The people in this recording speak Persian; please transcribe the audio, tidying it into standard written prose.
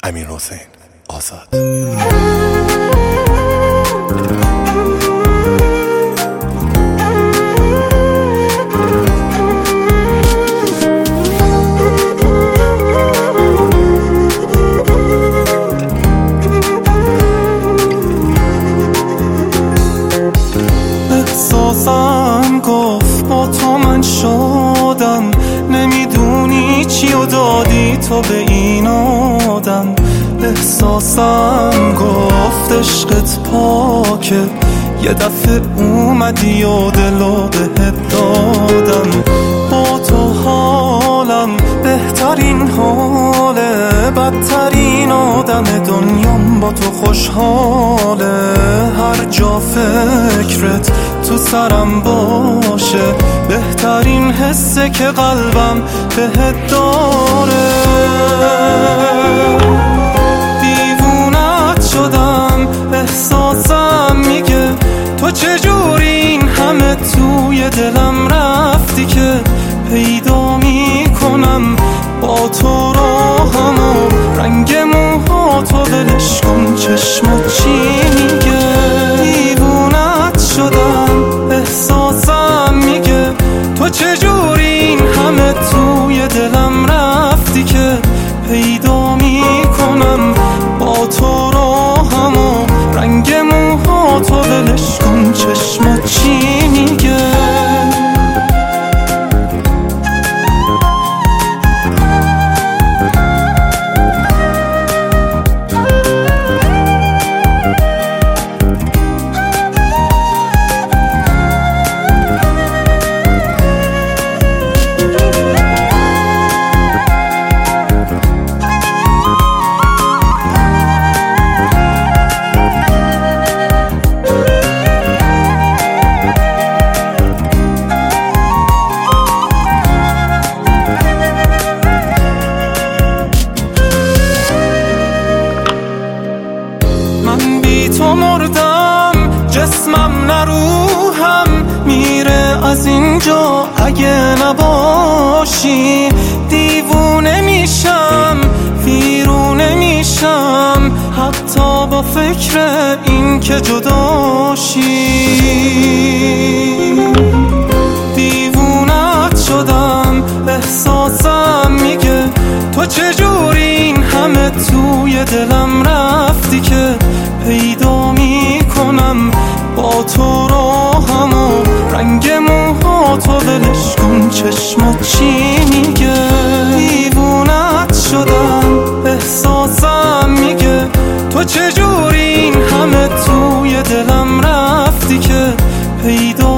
امیرحسین آزاد. احساسم گفت با تو من شدم، نمیدونی چی و دادی تو به این آدم. احساسم گفت عشقت پاکه، یه دفعه اومدی و دلو بهت دادم. با تو حالم بهترین حاله، بدترین آدم دنیام با تو خوشحاله. هر جا فکرت تو سرم باشه، بهترین حسه که قلبم بهت داره. دیوونت شدم، احساسم میگه تو چجوری این همه توی دلم رفتی که پیدا میکنم با تو راهمو. رنگ موهاتو ولش کن، چشمات چی میگه؟ دیوونت شدم، احساسم میگه تو چجوری این همه توی دلم رفتی که پیدا میکنم با تو راهمو. رنگ موهاتو ولش کن، چشمات چی میگه؟ من بی تو مردم، جسمم نه روحم میره از اینجا اگه نباشی. دیوونه میشم، ویرونه میشم، حتی با فکر این که جداشی. دیوونت شدم، احساسم میگه تو چجوری این همه توی دلم رفتی که پیدا میکنم با تو راهمو. رنگ موهاتو ولش کن، چشمات چی میگه؟ دیوونت شدم، احساسم میگه تو چجوری این همه توی دلم رفتی که پیدا